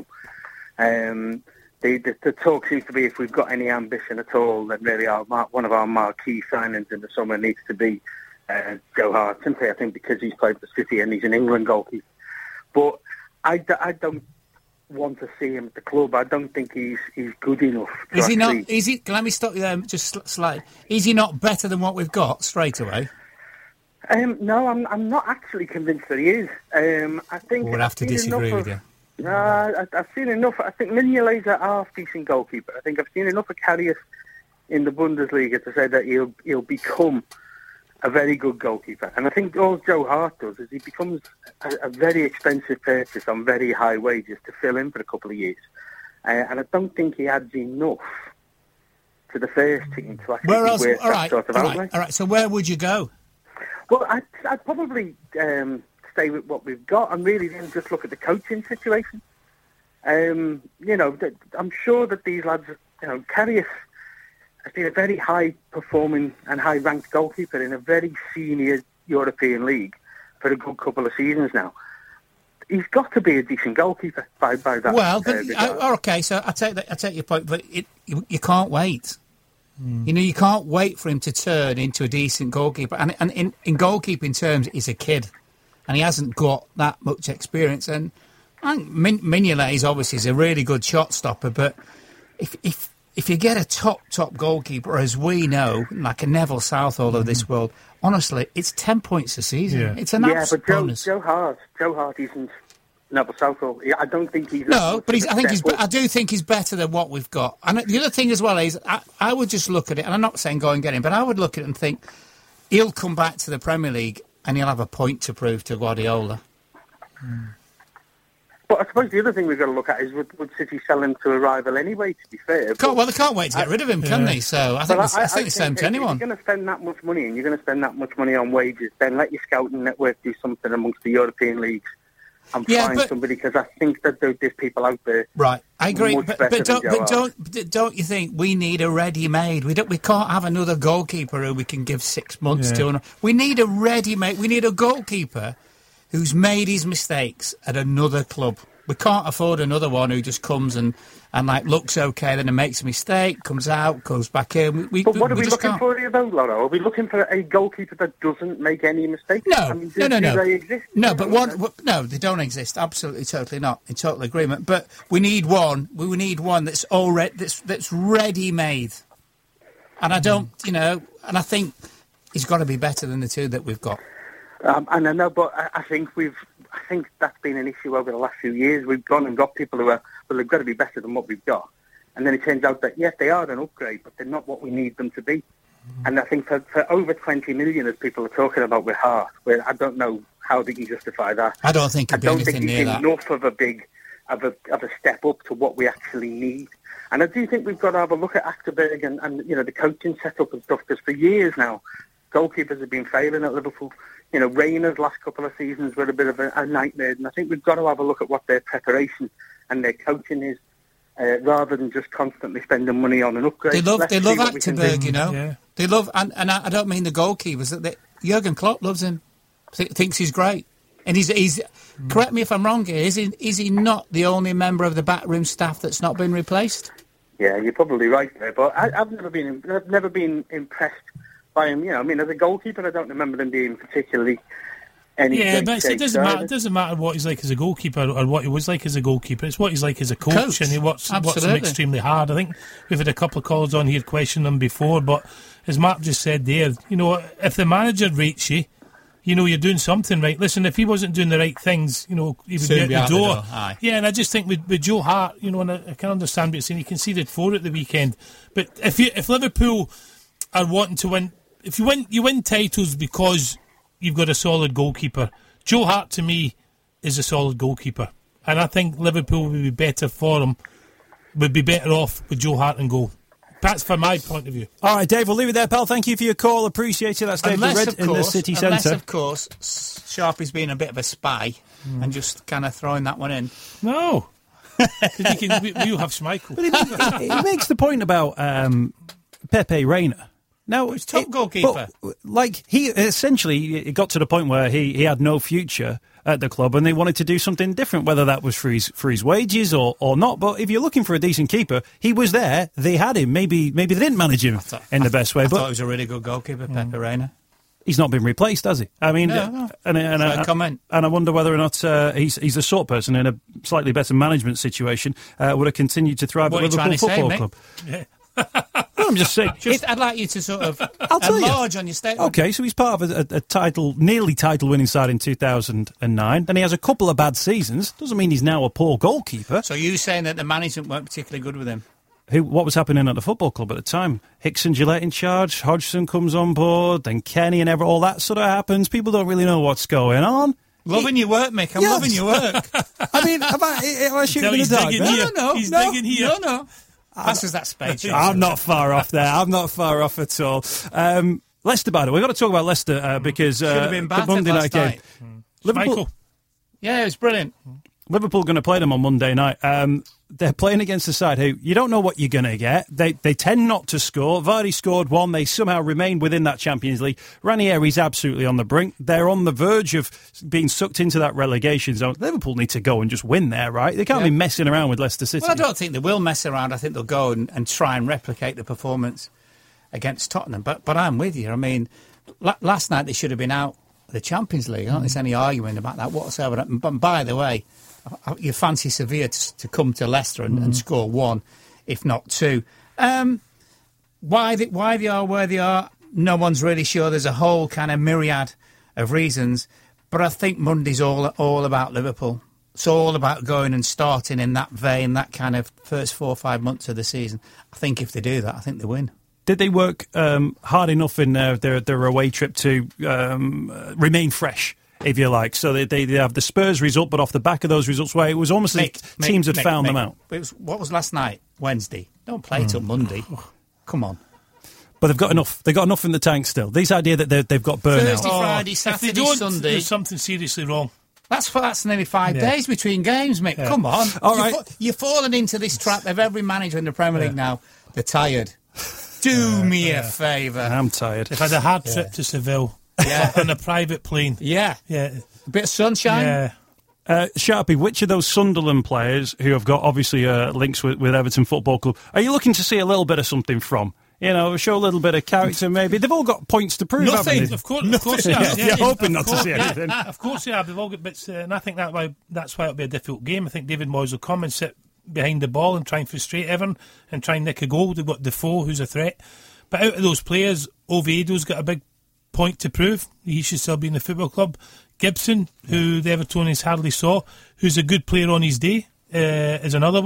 The talk seems to be, if we've got any ambition at all, then really one of our marquee signings in the summer needs to be Joe Hart. Simply, I think, because he's played for City and he's an England goalkeeper. But I don't want to see him at the club. I don't think he's good enough. Is he not? Let me stop you there just slightly. Is he not better than what we've got straight away? No, I'm not actually convinced that he is. I think we'll have to disagree with you. No, I've seen enough. I think Mignolet's a half-decent goalkeeper. I think I've seen enough of Karius in the Bundesliga to say that he'll become a very good goalkeeper. And I think all Joe Hart does is he becomes a very expensive purchase on very high wages to fill in for a couple of years. And I don't think he adds enough to the first team to actually worth that sort of outlay. All right, so where would you go? Well, I'd probably... stay with what we've got and really then just look at the coaching situation. I'm sure that these lads, Karius has been a very high-performing and high-ranked goalkeeper in a very senior European league for a good couple of seasons now. He's got to be a decent goalkeeper by that. Well, okay, so I take your point, but you can't wait. You can't wait for him to turn into a decent goalkeeper. And in goalkeeping terms, he's a kid. And he hasn't got that much experience. And I think Mignolet is a really good shot stopper. But if you get a top goalkeeper, as we know, like a Neville Southall of this world, honestly, it's 10 points a season. Yeah. It's an absolute bonus. Joe Hart isn't Neville Southall. I don't think he's... No, but I do think he's better than what we've got. And the other thing as well is, I would just look at it, and I'm not saying go and get him, but I would look at it and think, he'll come back to the Premier League and he'll have a point to prove to Guardiola. But I suppose the other thing we've got to look at is would City sell him to a rival anyway, to be fair? They can't wait to get rid of him, can they? So I think the same to anyone. If you're going to spend that much money and you're going to spend that much money on wages, then let your scouting network do something amongst the European leagues and find somebody, because I think that there's people out there. Right, I agree. But don't you think we need a ready-made? We can't have another goalkeeper who we can give 6 months to. We need a ready-made. We need a goalkeeper who's made his mistakes at another club. We can't afford another one who just comes and looks okay, then makes a mistake, comes out, goes back in. But what are we looking for here, though, Loro? Are we looking for a goalkeeper that doesn't make any mistakes? No, do they exist? No, but no, they don't exist. Absolutely, totally not. In total agreement. But we need one. We need one that's that's ready-made. And I don't, and I think he's got to be better than the two that we've got. And I know, but I think that's been an issue over the last few years. We've gone and got people who they've got to be better than what we've got. And then it turns out that, yes, they are an upgrade, but they're not what we need them to be. And I think for over 20 million, as people are talking about with Hart, where I don't know how they can justify that. I don't think it'd be anything near that. Enough of a step up to what we actually need. And I do think we've got to have a look at Achterberg and the coaching setup and stuff, because for years now, goalkeepers have been failing at Liverpool. Rayner's last couple of seasons were a bit of a nightmare, and I think we've got to have a look at what their preparation and their coaching is, rather than just constantly spending money on an upgrade. They love Achterberg, Yeah. They love, and I don't mean the goalkeepers. Jurgen Klopp loves him, thinks he's great, and he's. Correct me if I'm wrong here. Is he not the only member of the backroom staff that's not been replaced? Yeah, you're probably right there. But I've never been impressed by him. As a goalkeeper, I don't remember him being particularly. Yeah, but it doesn't matter. It doesn't matter what he's like as a goalkeeper or what he was like as a goalkeeper. It's what he's like as a coach. And he works him extremely hard. I think we've had a couple of calls on here questioning him before, but as Mark just said there, if the manager rates you, you're doing something right. Listen, if he wasn't doing the right things, he would be out the door. Yeah, and I just think with Joe Hart, and I can understand what you're saying. He conceded 4 at the weekend, but if Liverpool are wanting to win, if you win titles because you've got a solid goalkeeper. Joe Hart, to me, is a solid goalkeeper. And I think Liverpool would be better for him, would be better off with Joe Hart in goal. That's from my point of view. All right, Dave, we'll leave it there, pal. Thank you for your call. Appreciate it. That's Dave the Red in the city centre. Unless, of course, Sharpie's been a bit of a spy and just kind of throwing that one in. No. We'll have Schmeichel. But he makes the point about Pepe Reina. Now, he's top goalkeeper. He essentially got to the point where he had no future at the club, and they wanted to do something different, whether that was for his wages or not. But if you're looking for a decent keeper, he was there. They had him. Maybe they didn't manage him in the best way. I thought he was a really good goalkeeper, Pepe Reina. He's not been replaced, has he? I mean, no. And I wonder whether or not he's the sort of person in a slightly better management situation would have continued to thrive at Liverpool Football Club. Yeah. I'm just saying. I'd like you to sort of enlarge on your statement. Okay, so he's part of a nearly title-winning side in 2009, and he has a couple of bad seasons. Doesn't mean he's now a poor goalkeeper. So you're saying that the management weren't particularly good with him? What was happening at the football club at the time? Hicks and Gillette in charge, Hodgson comes on board, then Kenny and all that sort of happens. People don't really know what's going on. Loving your work, Mick. I'm loving your work. I mean, am I shooting in the dark? No. He's digging here. No. Passes that spade shot. I'm not far off there. I'm not far off at all. Leicester, by the way, we've got to talk about Leicester because should have been bad the Monday night game. Liverpool. Yeah, it was brilliant. Liverpool going to play them on Monday night. They're playing against a side who you don't know what you're going to get. They tend not to score. Vardy scored one. They somehow remain within that Champions League. Ranieri's absolutely on the brink. They're on the verge of being sucked into that relegation zone. Liverpool need to go and just win there, right? They can't be messing around with Leicester City. Well, I don't think they will mess around. I think they'll go and try and replicate the performance against Tottenham. But I'm with you. I mean, last night they should have been out of the Champions League. I don't think there's any arguing about that whatsoever. But by the way, you fancy Sevilla to come to Leicester and score one, if not two. Why they are where they are, no one's really sure. There's a whole kind of myriad of reasons. But I think Monday's all about Liverpool. It's all about going and starting in that vein, that kind of first 4 or 5 months of the season. I think if they do that, I think they win. Did they work hard enough in their away trip to remain fresh, if you like? So they have the Spurs result, but off the back of those results, where it was almost like teams had found them out. What was last night? Wednesday. Don't play till Monday. Come on. But they've got enough. They've got enough in the tank still. This idea that they've got burnout. Thursday, Friday, Saturday, Sunday. There's something seriously wrong. That's nearly 5 days between games, Mick. Yeah. Come on. All right. You're falling into this trap of every manager in the Premier League now. They're tired. Do me a favour. I'm tired. They've had a hard trip to Seville. Yeah. On a private plane. Yeah. Yeah. A bit of sunshine. Yeah. Sharpie, which of those Sunderland players who have got obviously links with Everton Football Club are you looking to see a little bit of something from? You know, show a little bit of character maybe. They've all got points to prove, Nothing. haven't they? Of course they have. You're hoping not to see anything. Of course they have. They've all got bits, and I think that's why it'll be a difficult game. I think David Moyes will come and sit behind the ball and try and frustrate Everton and try and nick a goal. They've got Defoe, who's a threat. But out of those players, Oviedo's got a big point to prove. He should still be in the football club. Gibson, who the Evertonians hardly saw, who's a good player on his day, is another one.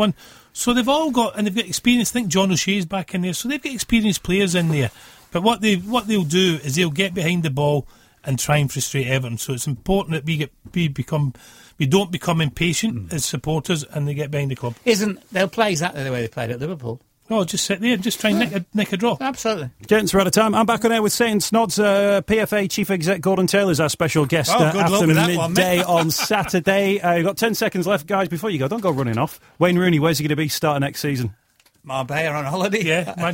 So they've all got, and they've got experience. I think John O'Shea's back in there, so they've got experienced players in there. But what they'll do is they'll get behind the ball and try and frustrate Everton. So it's important that we don't become impatient as supporters, and they get behind the club. They'll play exactly the way they played at Liverpool. No, just sit there and just try and nick a draw. Absolutely. Gents, we're out of time. I'm back on air with Saint Snods. PFA Chief Exec Gordon Taylor's our special guest after midday on Saturday. You've got 10 seconds left, guys, before you go. Don't go running off. Wayne Rooney, where's he going to be starting next season? Marbella on holiday. Yeah,